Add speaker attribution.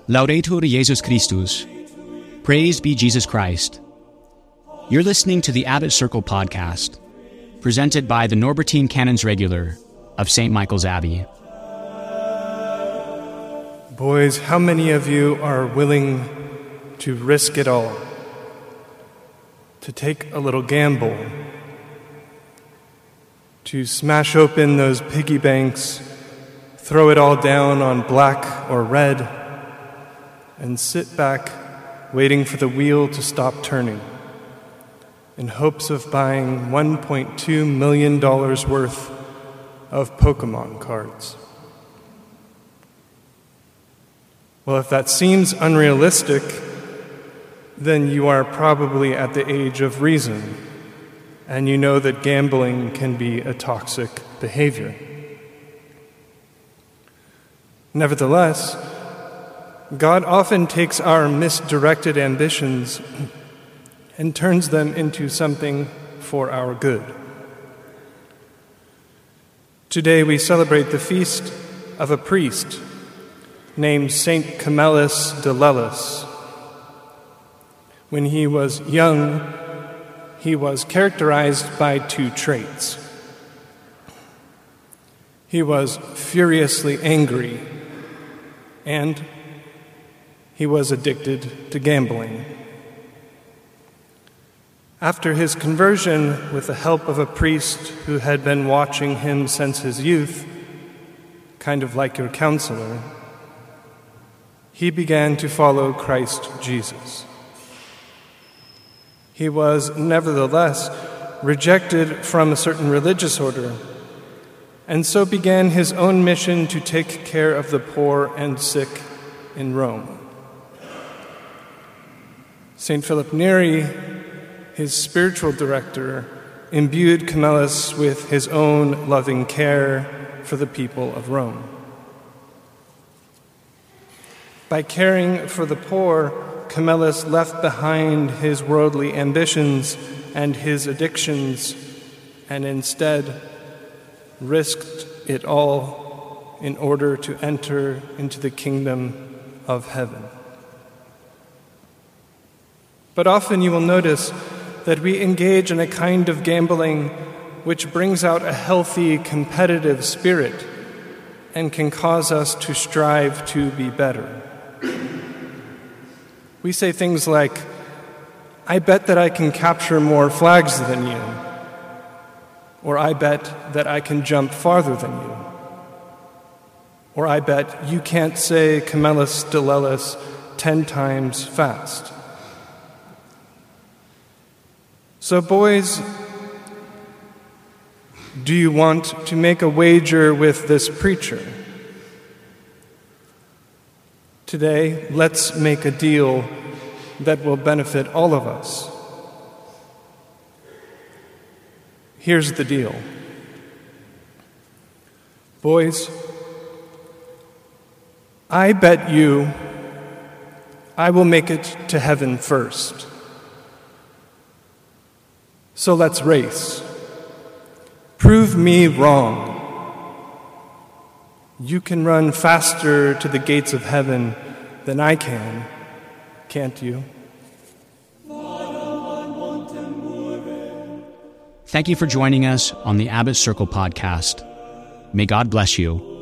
Speaker 1: Laudetur Jesus Christus. Praised be Jesus Christ. You're listening to the Abbot Circle podcast, presented by the Norbertine Canons Regular of St. Michael's Abbey.
Speaker 2: Boys, how many of you are willing to risk it all? To take a little gamble? To smash open those piggy banks, throw it all down on black or red, and sit back waiting for the wheel to stop turning in hopes of buying $1.2 million worth of Pokemon cards? Well, if that seems unrealistic, then you are probably at the age of reason, and you know that gambling can be a toxic behavior. Nevertheless, God often takes our misdirected ambitions and turns them into something for our good. Today we celebrate the feast of a priest named Saint Camillus de Lellis. When he was young, he was characterized by two traits. He was furiously angry, and he was addicted to gambling. After his conversion, with the help of a priest who had been watching him since his youth, kind of like your counselor, he began to follow Christ Jesus. He was nevertheless rejected from a certain religious order, and so began his own mission to take care of the poor and sick in Rome. St. Philip Neri, his spiritual director, imbued Camillus with his own loving care for the people of Rome. By caring for the poor, Camillus left behind his worldly ambitions and his addictions, and instead risked it all in order to enter into the kingdom of heaven. But often you will notice that we engage in a kind of gambling which brings out a healthy, competitive spirit and can cause us to strive to be better. We say things like, "I bet that I can capture more flags than you," or "I bet that I can jump farther than you," or "I bet you can't say Camillus de Lellis 10 times fast." So, boys, do you want to make a wager with this preacher? Today, let's make a deal that will benefit all of us. Here's the deal. Boys, I bet you I will make it to heaven first. So let's race. Prove me wrong. You can run faster to the gates of heaven than I can, can't you?
Speaker 1: Thank you for joining us on the Abbot Circle podcast. May God bless you.